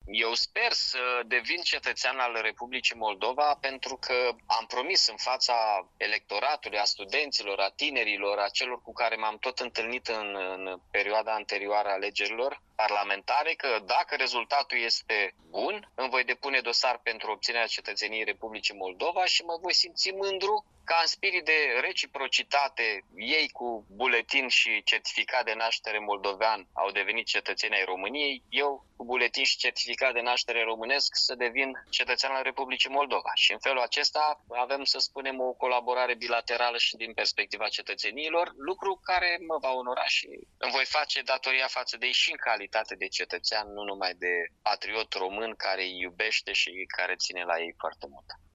Eu sper să devin cetățean al Republicii Moldova pentru că am promis în fața electoratului, a studenților, a tinerilor, a celor cu care m-am tot întâlnit în perioada anterioară a alegerilor parlamentare că dacă rezultatul este bun, îmi voi depune dosar pentru obținerea cetățeniei Republicii Moldova și mă voi simți mândru ca în spirit de reciprocitate, ei cu buletin și certificat de naștere moldovean au devenit cetățeni ai României, eu cu buletin și certificat de naștere românesc să devin cetățean al Republicii Moldova. Și în felul acesta avem, să spunem, o colaborare bilaterală și din perspectiva cetățeniilor, lucru care mă va onora și îmi voi face datoria față de ei și în calitate de cetățean, nu numai de patriot român care îi iubește și care ține la ei foarte mult.